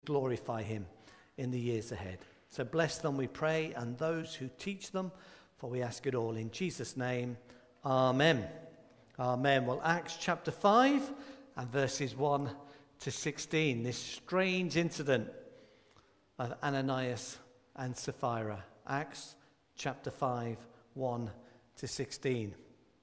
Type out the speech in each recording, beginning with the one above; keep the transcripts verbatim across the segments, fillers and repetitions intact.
glorify him in the years ahead. So bless them, we pray, and those who teach them, for we ask it all in Jesus' name. Amen. Amen. Well, Acts chapter five and verses one to sixteen. This strange incident of Ananias and Sapphira. Acts chapter five, one to sixteen.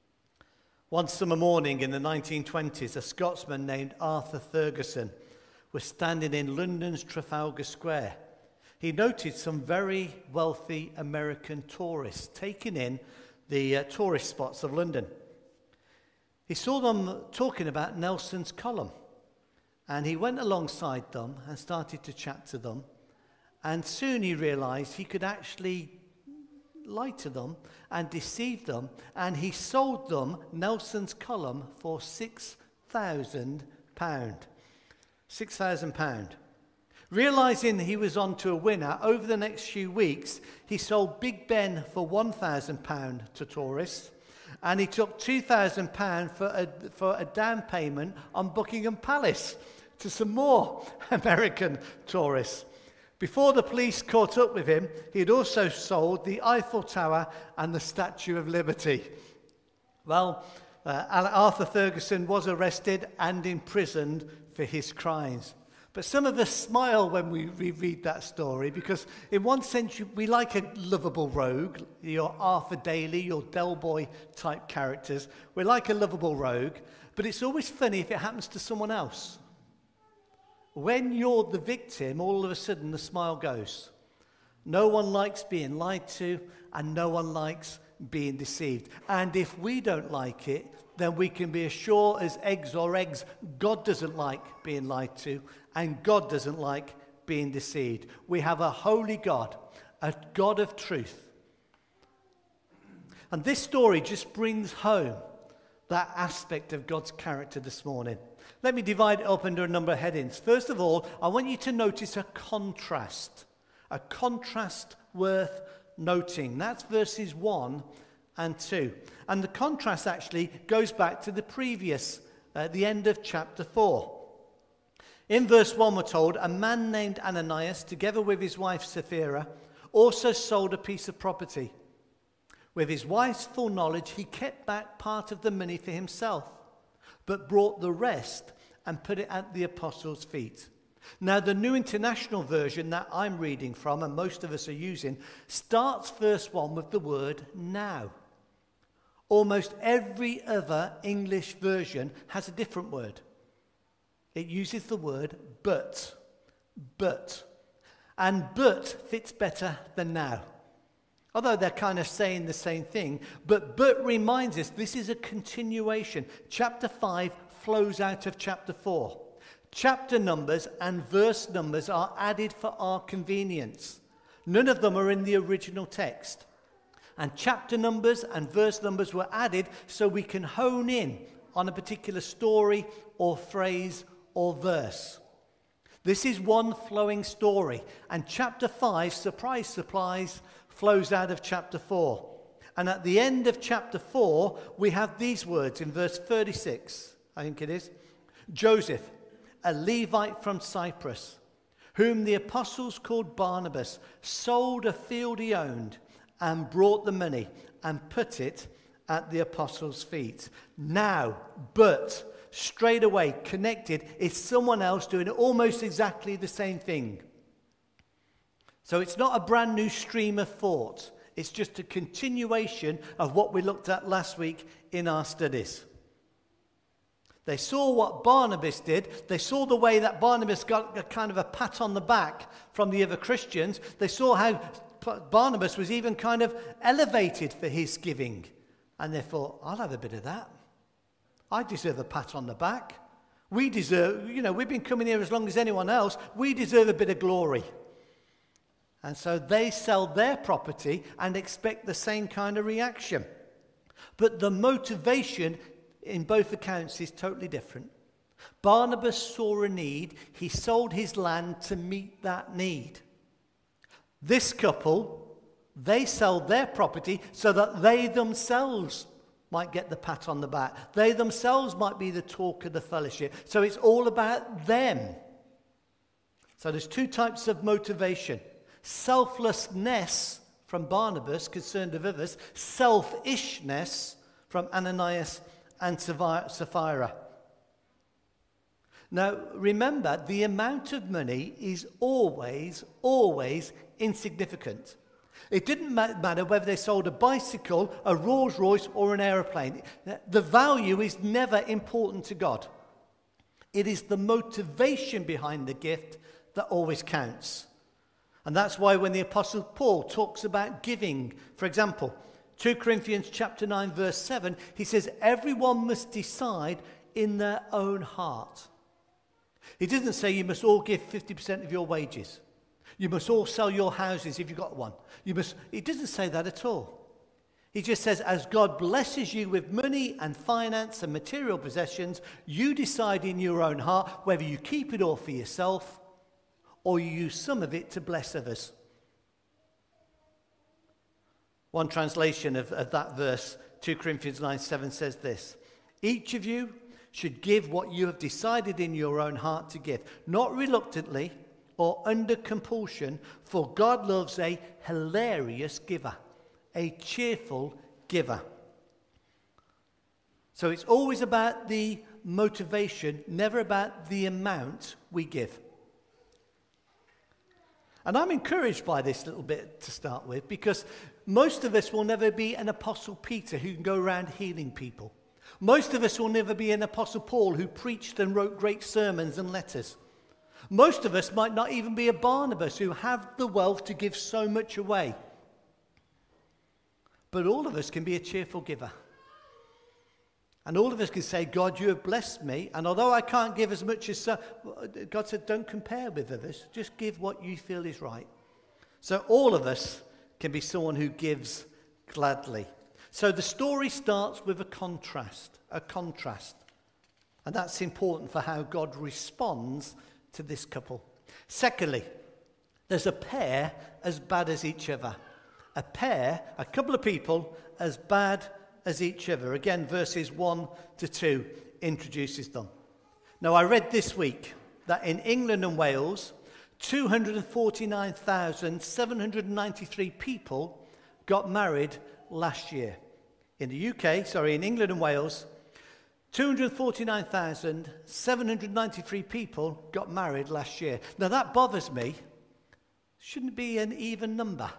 One summer morning in the nineteen twenties, a Scotsman named Arthur Ferguson was standing in London's Trafalgar Square. He noted some very wealthy American tourists taking in the uh, tourist spots of London. He saw them talking about Nelson's column, and he went alongside them and started to chat to them, and soon he realized he could actually lie to them and deceive them, and he sold them Nelson's column for six thousand pounds. six thousand pounds. Realizing he was on to a winner, over the next few weeks, he sold Big Ben for one thousand pounds to tourists, and he took two thousand pounds for a, for a down payment on Buckingham Palace to some more American tourists. Before the police caught up with him, he had also sold the Eiffel Tower and the Statue of Liberty. Well, uh, Arthur Ferguson was arrested and imprisoned for his crimes. But some of us smile when we reread that story, because in one sense we like a lovable rogue, your Arthur Daly, your Del Boy type characters. We like a lovable rogue, but it's always funny if it happens to someone else. When you're the victim, all of a sudden the smile goes. No one likes being lied to, and no one likes being deceived. And if we don't like it, then we can be as sure as eggs or eggs, God doesn't like being lied to, and God doesn't like being deceived. We have a holy God, a God of truth. And this story just brings home that aspect of God's character this morning. Let me divide it up under a number of headings. First of all, I want you to notice a contrast. A contrast worth noting. That's verses one and two. And the contrast actually goes back to the previous, uh, the end of chapter four. In verse one we're told, a man named Ananias, together with his wife Sapphira, also sold a piece of property. With his wife's full knowledge, he kept back part of the money for himself, but brought the rest and put it at the apostles' feet. Now, the New International Version that I'm reading from, and most of us are using, starts verse one with the word now. Almost every other English version has a different word. It uses the word but. But. And but fits better than now. Although they're kind of saying the same thing, but but reminds us this is a continuation. Chapter five flows out of chapter four. Chapter numbers and verse numbers are added for our convenience. None of them are in the original text. And chapter numbers and verse numbers were added so we can hone in on a particular story or phrase or verse. This is one flowing story. And chapter five, surprise, surprise, flows out of chapter four. And at the end of chapter four, we have these words in verse thirty-six, I think it is. Joseph, a Levite from Cyprus, whom the apostles called Barnabas, sold a field he owned and brought the money and put it at the apostles' feet. Now, but, straight away connected, is someone else doing almost exactly the same thing. So it's not a brand new stream of thought. It's just a continuation of what we looked at last week in our studies. They saw what Barnabas did. They saw the way that Barnabas got a kind of a pat on the back from the other Christians. They saw how Barnabas was even kind of elevated for his giving. And they thought, I'll have a bit of that. I deserve a pat on the back. We deserve, you know, we've been coming here as long as anyone else. We deserve a bit of glory. And so they sell their property and expect the same kind of reaction. But the motivation in both accounts is totally different. Barnabas saw a need. He sold his land to meet that need. This couple, they sell their property so that they themselves might get the pat on the back. They themselves might be the talk of the fellowship. So it's all about them. So there's two types of motivation. Selflessness from Barnabas, concerned of others. Selfishness from Ananias and Sapphira. Now, remember, the amount of money is always, always insignificant. It didn't matter whether they sold a bicycle, a Rolls Royce, or an aeroplane. The value is never important to God. It is the motivation behind the gift that always counts. And that's why when the Apostle Paul talks about giving, for example, Second Corinthians chapter nine, verse seven, he says, everyone must decide in their own heart. He doesn't say you must all give fifty percent of your wages. You must all sell your houses if you've got one. You must. He doesn't say that at all. He just says, as God blesses you with money and finance and material possessions, you decide in your own heart whether you keep it all for yourself or you use some of it to bless others. One translation of, of that verse, Second Corinthians nine seven, says this: each of you should give what you have decided in your own heart to give, not reluctantly or under compulsion, for God loves a hilarious giver, a cheerful giver. So it's always about the motivation, never about the amount we give. And I'm encouraged by this little bit to start with, because most of us will never be an Apostle Peter who can go around healing people. Most of us will never be an Apostle Paul who preached and wrote great sermons and letters. Most of us might not even be a Barnabas who have the wealth to give so much away. But all of us can be a cheerful giver. And all of us can say, God, you have blessed me. And although I can't give as much as... Uh, God said, don't compare with others. Just give what you feel is right. So all of us can be someone who gives gladly. So the story starts with a contrast, a contrast. And that's important for how God responds to this couple. Secondly, there's a pair as bad as each other. A pair, a couple of people as bad as each other. Again, verses one to two introduces them. Now, I read this week that in England and Wales, two hundred forty-nine thousand seven hundred ninety-three people got married last year. In the U K, sorry, in England and Wales, two hundred forty-nine thousand seven hundred ninety-three people got married last year. Now that bothers me. Shouldn't be an even number.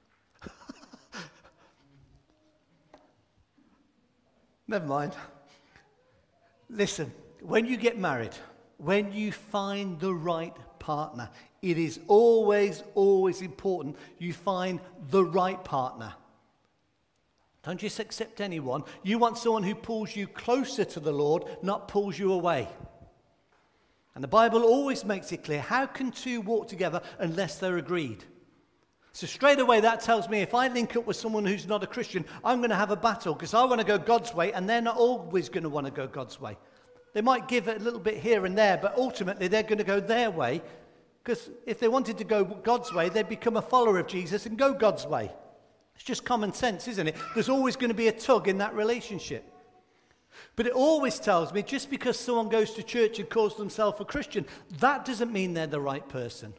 Never mind. Listen, when you get married, when you find the right partner, it is always, always important you find the right partner. Don't just accept anyone. You want someone who pulls you closer to the Lord, not pulls you away. And the Bible always makes it clear, how can two walk together unless they're agreed? So straight away that tells me if I link up with someone who's not a Christian, I'm going to have a battle because I want to go God's way and they're not always going to want to go God's way. They might give it a little bit here and there, but ultimately they're going to go their way, because if they wanted to go God's way, they'd become a follower of Jesus and go God's way. It's just common sense, isn't it? There's always going to be a tug in that relationship. But it always tells me just because someone goes to church and calls themselves a Christian, that doesn't mean they're the right person.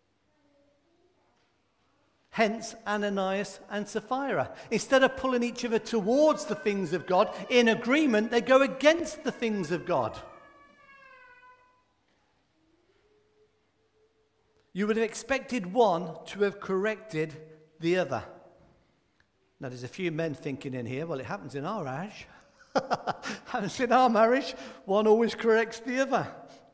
Hence Ananias and Sapphira. Instead of pulling each other towards the things of God, in agreement, they go against the things of God. You would have expected one to have corrected the other. Now, there's a few men thinking in here, well, it happens in our marriage. happens in our marriage. One always corrects the other.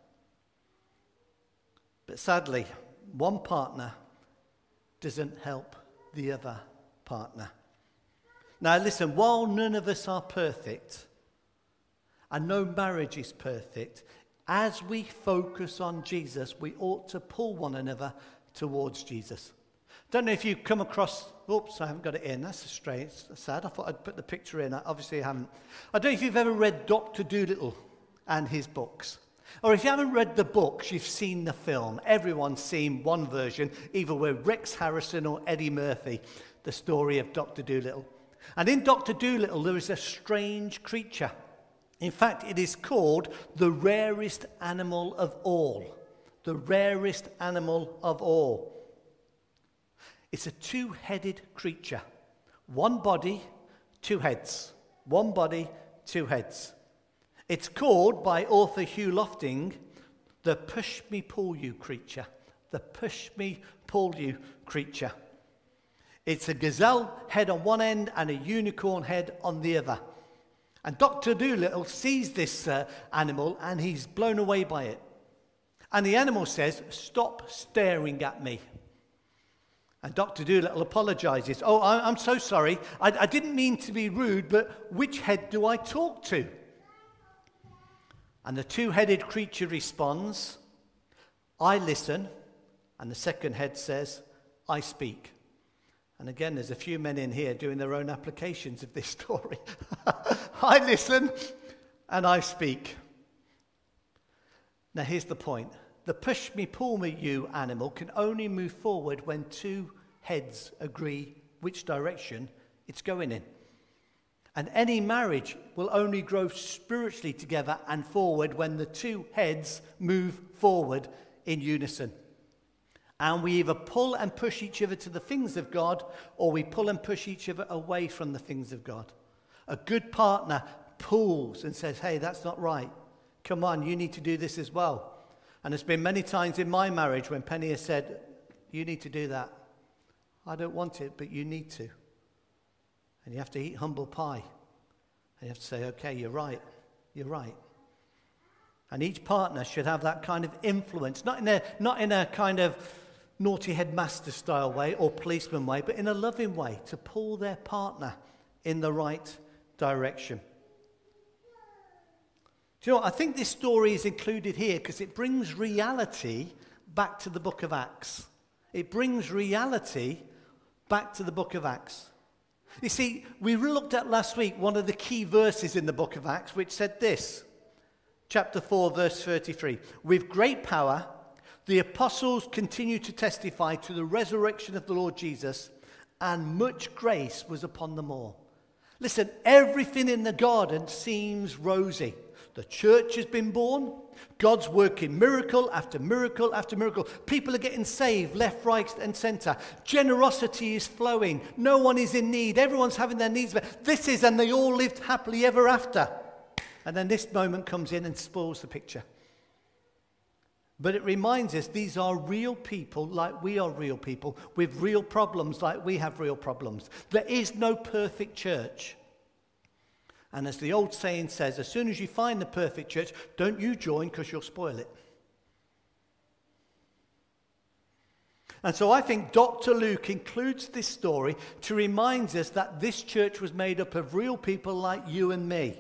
But sadly, one partner doesn't help the other partner. Now, listen, while none of us are perfect, and no marriage is perfect, as we focus on Jesus, we ought to pull one another towards Jesus. Don't know if you've come across, oops, I haven't got it in. That's strange, that's sad. I thought I'd put the picture in. Obviously, I haven't. I don't know if you've ever read Doctor Dolittle and his books. Or if you haven't read the books, you've seen the film. Everyone's seen one version, either with Rex Harrison or Eddie Murphy, the story of Doctor Dolittle. And in Doctor Dolittle, there is a strange creature. In fact, it is called the rarest animal of all. the rarest animal of all. It's a two-headed creature. One body, two heads. One body, two heads. It's called, by author Hugh Lofting, the push-me-pull-you creature. The push-me-pull-you creature. It's a gazelle head on one end and a unicorn head on the other. And Doctor Dolittle sees this uh, animal and he's blown away by it. And the animal says, "Stop staring at me." And Doctor Dolittle apologizes. "Oh, I, I'm so sorry. I, I didn't mean to be rude, but which head do I talk to?" And the two-headed creature responds, "I listen." And the second head says, "I speak." And again, there's a few men in here doing their own applications of this story. I listen and I speak. Now here's the point. The push-me-pull-me-you animal can only move forward when two heads agree which direction it's going in. And any marriage will only grow spiritually together and forward when the two heads move forward in unison. And we either pull and push each other to the things of God, or we pull and push each other away from the things of God. A good partner pulls and says, "Hey, that's not right. Come on, you need to do this as well." And there's been many times in my marriage when Penny has said, "You need to do that. I don't want it, but you need to." And you have to eat humble pie. And you have to say, "Okay, you're right. You're right." And each partner should have that kind of influence, not in a, not in a kind of naughty headmaster style way or policeman way, but in a loving way to pull their partner in the right direction. Do you know what? I think this story is included here because it brings reality back to the book of Acts. It brings reality back to the book of Acts. You see, we looked at last week one of the key verses in the book of Acts, which said this, chapter four, verse thirty-three. "With great power, the apostles continued to testify to the resurrection of the Lord Jesus, and much grace was upon them all." Listen, everything in the garden seems rosy. The church has been born. God's working miracle after miracle after miracle. People are getting saved left, right, and center. Generosity is flowing. No one is in need. Everyone's having their needs met. This is, and they all lived happily ever after. And then this moment comes in and spoils the picture. But it reminds us these are real people like we are real people with real problems like we have real problems. There is no perfect church. And as the old saying says, as soon as you find the perfect church, don't you join because you'll spoil it. And so I think Doctor Luke includes this story to remind us that this church was made up of real people like you and me.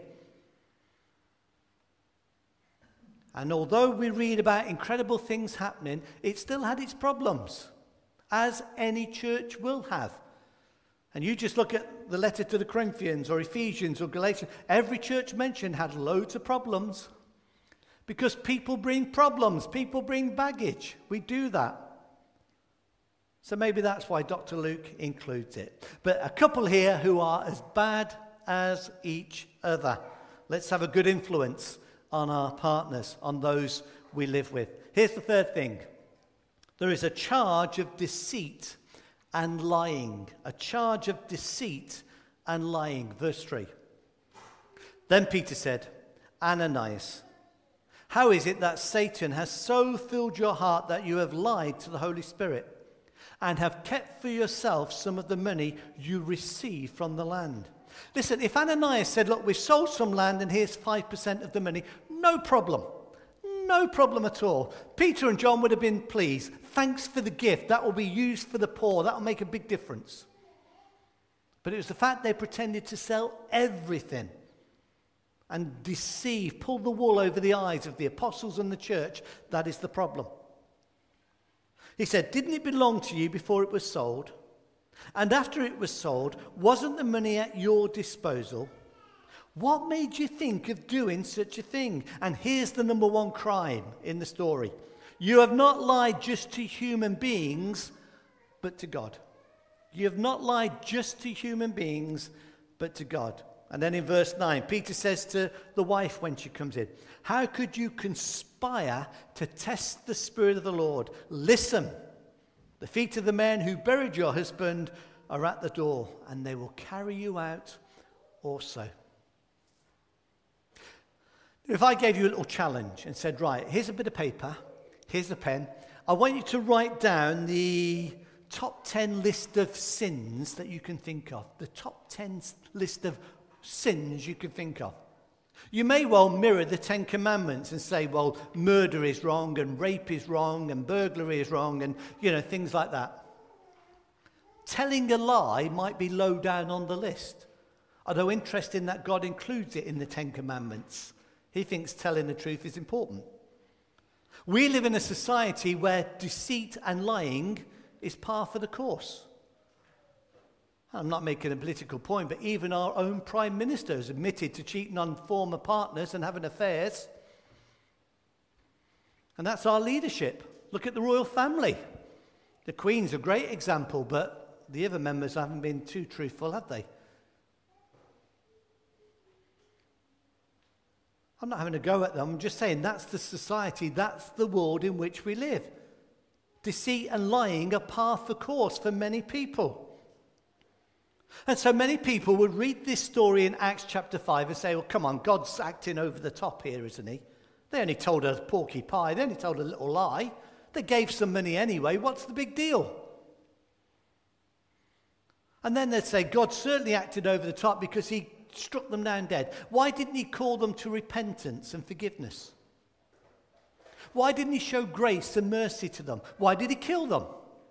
And although we read about incredible things happening, it still had its problems, as any church will have. And you just look at the letter to the Corinthians or Ephesians or Galatians. Every church mentioned had loads of problems because people bring problems. People bring baggage. We do that. So maybe that's why Doctor Luke includes it. But a couple here who are as bad as each other. Let's have a good influence on our partners, on those we live with. Here's the third thing. There is a charge of deceit and lying. A charge of deceit and lying. Verse three. Then Peter said, "Ananias, how is it that Satan has so filled your heart that you have lied to the Holy Spirit and have kept for yourself some of the money you received from the land?" Listen, if Ananias said, "Look, we've sold some land and here's five percent of the money," no problem. No problem at all. Peter and John would have been pleased. Thanks for the gift. That will be used for the poor. That will make a big difference. But it was the fact they pretended to sell everything and deceive, pull the wool over the eyes of the apostles and the church. That is the problem. He said, "Didn't it belong to you before it was sold? And after it was sold, wasn't the money at your disposal? What made you think of doing such a thing?" And here's the number one crime in the story. You have not lied just to human beings, but to God. You have not lied just to human beings, but to God. And then in verse nine, Peter says to the wife when she comes in, how could you conspire to test the Spirit of the Lord? Listen, the feet of the men who buried your husband are at the door, and they will carry you out also. If I gave you a little challenge and said, right, here's a bit of paper, here's a pen, I want you to write down the top ten list of sins that you can think of, the top ten list of sins you can think of. You may well mirror the Ten Commandments and say, well, murder is wrong and rape is wrong and burglary is wrong and, you know, things like that. Telling a lie might be low down on the list, although interesting that God includes it in the Ten Commandments. He thinks telling the truth is important. We live in a society where deceit and lying is par for the course. I'm not making a political point, but even our own Prime Minister has admitted to cheating on former partners and having affairs. And that's our leadership. Look at the royal family. The Queen's a great example, but the other members haven't been too truthful, have they? I'm not having a go at them. I'm just saying that's the society, that's the world in which we live. Deceit and lying are par for course for many people. And so many people would read this story in Acts chapter five and say, well, come on, God's acting over the top here, isn't he? They only told a porky pie. They only told a little lie. They gave some money anyway. What's the big deal? And then they'd say, God certainly acted over the top because he struck them down dead. Why didn't he call them to repentance and forgiveness? Why didn't he show grace and mercy to them? Why did he kill them?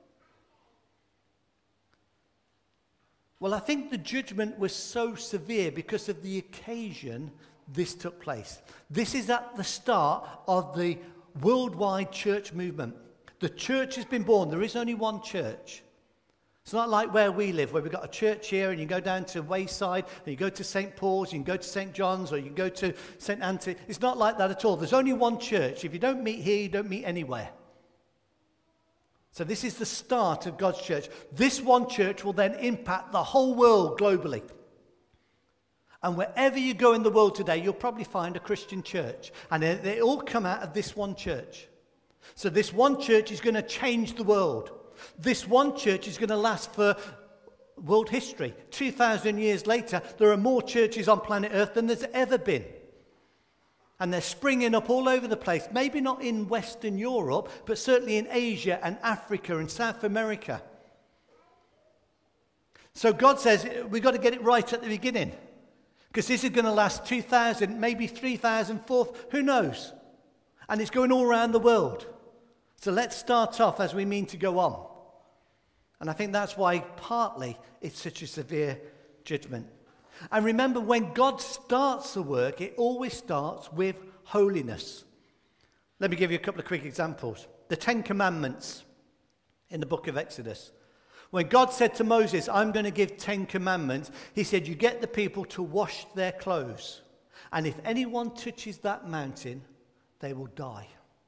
Well, I think the judgment was so severe because of the occasion this took place. This is at the start of the worldwide church movement. The church has been born. There is only one church. It's not like where we live, where we've got a church here and you go down to Wayside and you go to Saint Paul's, you can go to Saint John's or you can go to Saint Anthony. It's not like that at all. There's only one church. If you don't meet here, you don't meet anywhere. So this is the start of God's church. This one church will then impact the whole world globally. And wherever you go in the world today, you'll probably find a Christian church. And they, they all come out of this one church. So this one church is going to change the world. This one church is going to last for world history. two thousand years later, there are more churches on planet Earth than there's ever been. And they're springing up all over the place. Maybe not in Western Europe, but certainly in Asia and Africa and South America. So God says we've got to get it right at the beginning. Because this is going to last two thousand, maybe three thousand, four thousand, who knows? And it's going all around the world. So let's start off as we mean to go on. And I think that's why partly it's such a severe judgment. And remember, when God starts the work, it always starts with holiness. Let me give you a couple of quick examples. The Ten Commandments in the book of Exodus. When God said to Moses, I'm going to give Ten Commandments, he said, you get the people to wash their clothes. And if anyone touches that mountain, they will die.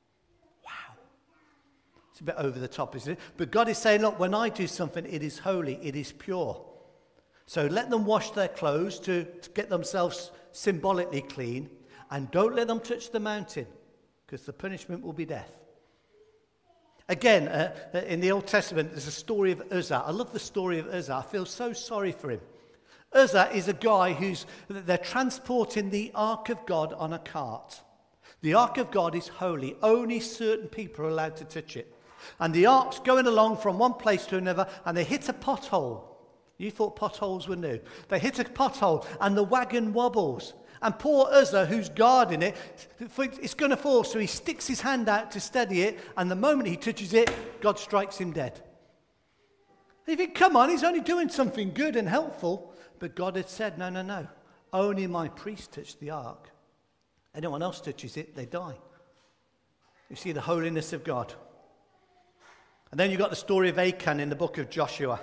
A bit over the top, isn't it? But God is saying, look, when I do something, it is holy, it is pure. So let them wash their clothes to, to get themselves symbolically clean, and don't let them touch the mountain, because the punishment will be death. Again, uh, in the Old Testament, there's a story of Uzzah. I love the story of Uzzah. I feel so sorry for him. Uzzah is a guy who's, they're transporting the Ark of God on a cart. The Ark of God is holy. Only certain people are allowed to touch it. And the ark's going along from one place to another, and they hit a pothole. You thought potholes were new. They hit a pothole, and the wagon wobbles. And poor Uzzah, who's guarding it, it's going to fall, so he sticks his hand out to steady it, and the moment he touches it, God strikes him dead. And you think, come on, he's only doing something good and helpful. But God had said, no, no, no. Only my priests touch the ark. Anyone else touches it, they die. You see the holiness of God. And then you've got the story of Achan in the book of Joshua.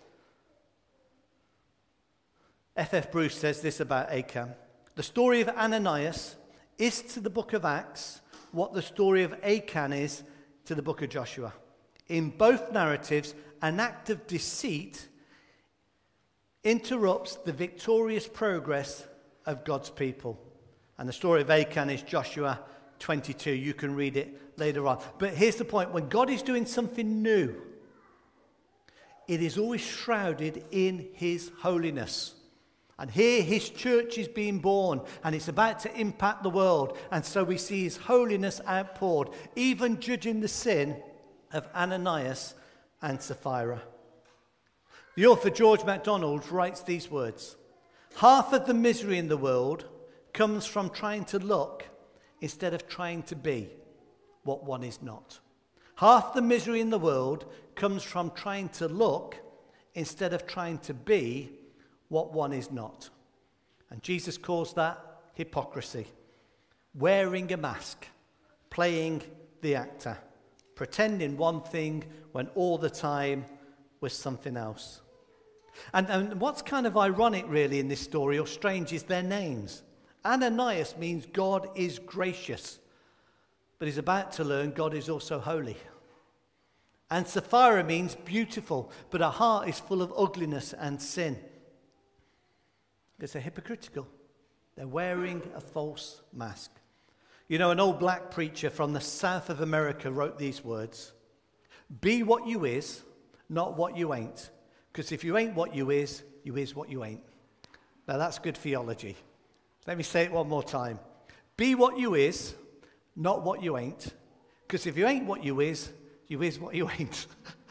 F F Bruce says this about Achan. The story of Ananias is to the book of Acts what the story of Achan is to the book of Joshua. In both narratives, an act of deceit interrupts the victorious progress of God's people. And the story of Achan is Joshua twenty-two. You can read it later on. But here's the point. When God is doing something new, it is always shrouded in his holiness. And here his church is being born, and it's about to impact the world. And so we see his holiness outpoured, even judging the sin of Ananias and Sapphira. The author George MacDonald writes these words: half of the misery in the world comes from trying to look instead of trying to be what one is not. Half the misery in the world comes from trying to look instead of trying to be what one is not. And Jesus calls that hypocrisy. Wearing a mask, playing the actor, pretending one thing when all the time was something else. And, and what's kind of ironic really in this story, or strange, is their names. Ananias means God is gracious, but he's about to learn God is also holy. And Sapphira means beautiful, but her heart is full of ugliness and sin. Because they're hypocritical. They're wearing a false mask. You know, an old black preacher from the south of America wrote these words: be what you is, not what you ain't. Because if you ain't what you is, you is what you ain't. Now that's good theology. Let me say it one more time. Be what you is, not what you ain't. Because if you ain't what you is, you is what you ain't.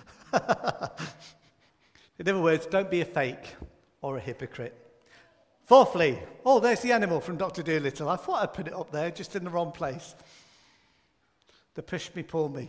In other words, don't be a fake or a hypocrite. Fourthly, oh, there's the animal from Doctor Dolittle. I thought I'd put it up there, just in the wrong place. The push me, pull me.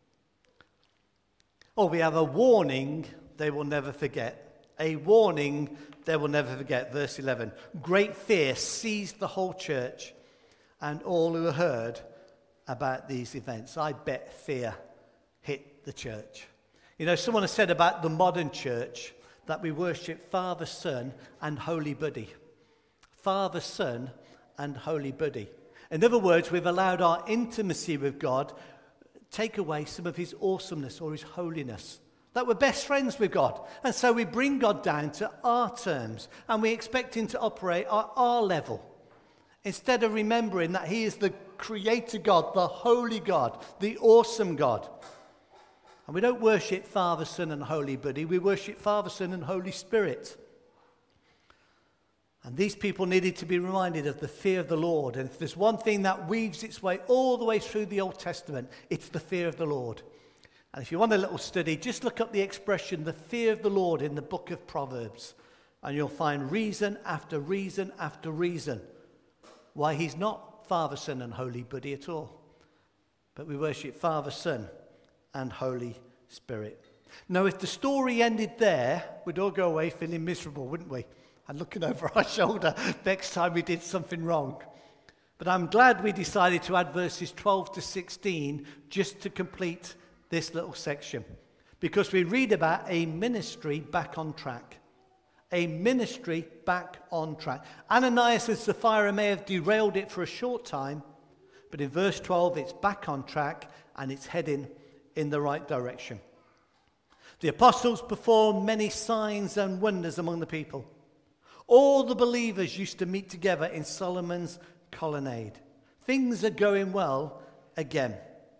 Oh, we have a warning they will never forget. A warning they will never forget. Verse eleven. Great fear seized the whole church and all who heard about these events. I bet fear hit the church. You know, someone has said about the modern church that we worship Father, Son, and Holy Buddy. Father, Son, and Holy Buddy. In other words, we've allowed our intimacy with God take away some of his awesomeness or his holiness. That we're best friends with God. And so we bring God down to our terms, and we expect him to operate at our level. Instead of remembering that he is the creator God, the holy God, the awesome God. And we don't worship Father, Son, and Holy Buddy. We worship Father, Son, and Holy Spirit. And these people needed to be reminded of the fear of the Lord. And if there's one thing that weaves its way all the way through the Old Testament, it's the fear of the Lord. And if you want a little study, just look up the expression, the fear of the Lord, in the book of Proverbs. And you'll find reason after reason after reason why he's not Father, Son, and Holy Buddy at all. But we worship Father, Son, and Holy Spirit. Now, if the story ended there, we'd all go away feeling miserable, wouldn't we? And looking over our shoulder next time we did something wrong. But I'm glad we decided to add verses twelve to sixteen just to complete this little section. Because we read about a ministry back on track. A ministry back on track. Ananias and Sapphira may have derailed it for a short time, but in verse twelve it's back on track and it's heading in the right direction. The apostles performed many signs and wonders among the people. All the believers used to meet together in Solomon's colonnade. Things are going well again.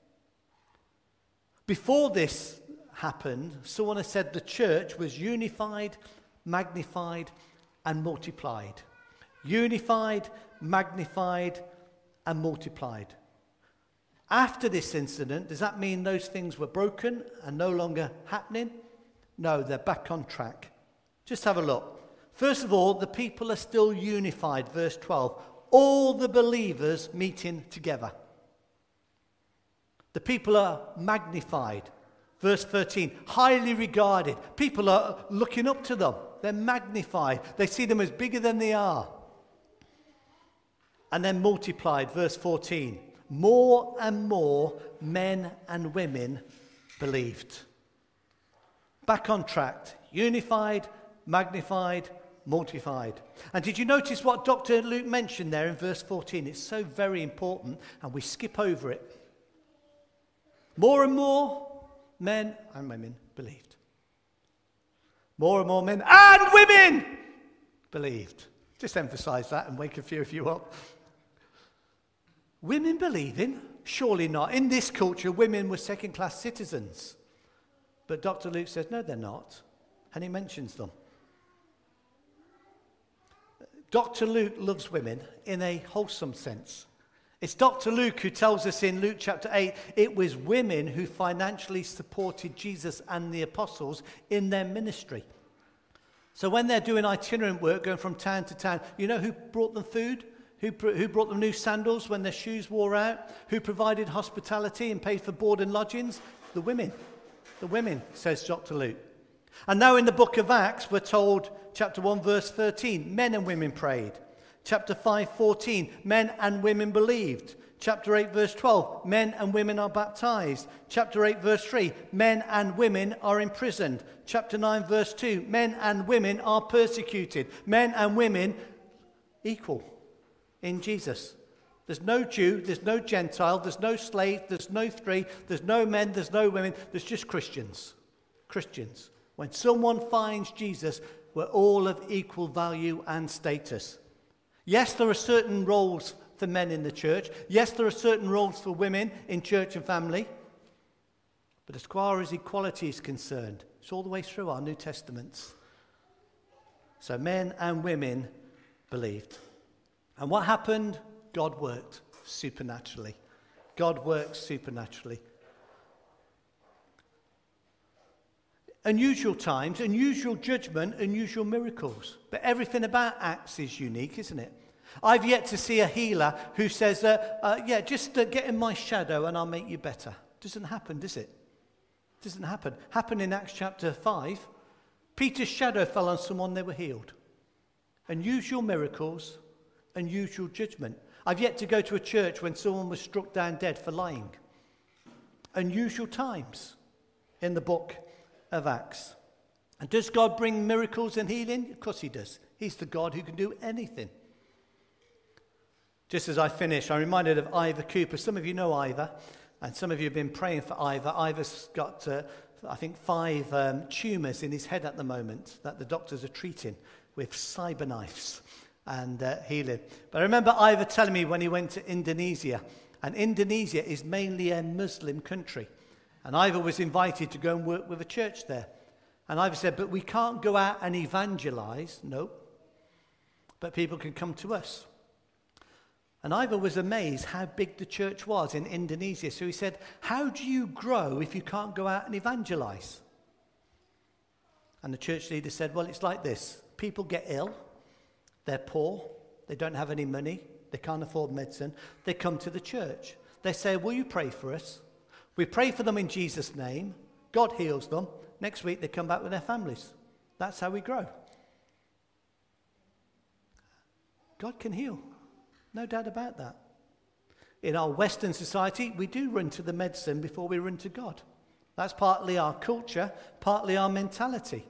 Before this happened, someone has said the church was unified, magnified, and multiplied. Unified, magnified, and multiplied. After this incident, does that mean those things were broken and no longer happening? No, they're back on track. Just have a look. First of all, the people are still unified, verse twelve. All the believers meeting together. The people are magnified, verse thirteen. Highly regarded. People are looking up to them. They're magnified. They see them as bigger than they are. And then multiplied, verse fourteen. More and more men and women believed. Back on track. Unified, magnified, multiplied. And did you notice what Doctor Luke mentioned there in verse fourteen? It's so very important and we skip over it. More and more men and women believed. More and more men and women believed. Just emphasize that and wake a few of you up. Women believing? Surely not. In this culture, women were second-class citizens. But Doctor Luke says, no, they're not. And he mentions them. Doctor Luke loves women in a wholesome sense. It's Doctor Luke who tells us in Luke chapter eight, it was women who financially supported Jesus and the apostles in their ministry. So when they're doing itinerant work, going from town to town, you know who brought them food? Who, who brought them new sandals when their shoes wore out? Who provided hospitality and paid for board and lodgings? The women. The women, says Doctor Luke. And now in the book of Acts, we're told, chapter one, verse thirteen, men and women prayed. Chapter five, fourteen, men and women believed. Chapter eight, verse twelve, men and women are baptized. Chapter eight, verse three, men and women are imprisoned. Chapter nine, verse two, men and women are persecuted. Men and women equal in Jesus. There's no Jew, there's no Gentile, there's no slave, there's no free, there's no men, there's no women, there's just Christians. Christians. When someone finds Jesus, we're all of equal value and status. Yes, there are certain roles for men in the church. Yes, there are certain roles for women in church and family. But as far as equality is concerned, it's all the way through our New Testaments. So men and women believed. And what happened? God worked supernaturally. God worked supernaturally. Unusual times, unusual judgment, unusual miracles. But everything about Acts is unique, isn't it? I've yet to see a healer who says, uh, uh, yeah, just uh, get in my shadow and I'll make you better. Doesn't happen, does it? Doesn't happen. Happened in Acts chapter five. Peter's shadow fell on someone, they were healed. Unusual miracles, unusual judgment. I've yet to go to a church when someone was struck down dead for lying. Unusual times in the book of Acts. And does God bring miracles and healing? Of course he does. He's the God who can do anything. Just as I finish, I'm reminded of Ivor Cooper. Some of you know Ivor, and some of you have been praying for Ivor. Ivor's got, uh, I think, five um, tumours in his head at the moment that the doctors are treating with cyber knives and uh, healing. But I remember Ivor telling me when he went to Indonesia, and Indonesia is mainly a Muslim country, and Ivor was invited to go and work with a church there. And Ivor said, but we can't go out and evangelize. No. But people can come to us. And Ivor was amazed how big the church was in Indonesia. So he said, how do you grow if you can't go out and evangelize? And the church leader said, well, it's like this. People get ill. They're poor. They don't have any money. They can't afford medicine. They come to the church. They say, will you pray for us? We pray for them in Jesus' name. God heals them. Next week, they come back with their families. That's how we grow. God can heal. No doubt about that. In our Western society, we do run to the medicine before we run to God. That's partly our culture, partly our mentality.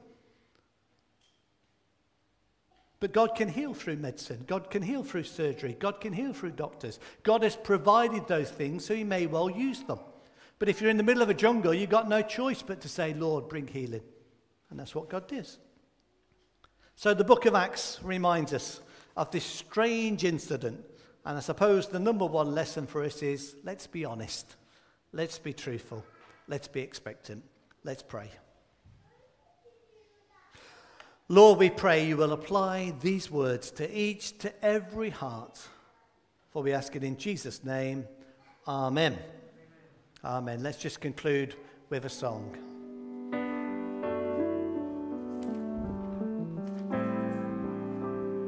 But God can heal through medicine. God can heal through surgery. God can heal through doctors. God has provided those things, so he may well use them. But if you're in the middle of a jungle, you've got no choice but to say, Lord, bring healing. And that's what God does. So the book of Acts reminds us of this strange incident. And I suppose the number one lesson for us is, let's be honest. Let's be truthful. Let's be expectant. Let's pray. Lord, we pray you will apply these words to each, to every heart. For we ask it in Jesus' name. Amen. Amen. Let's just conclude with a song.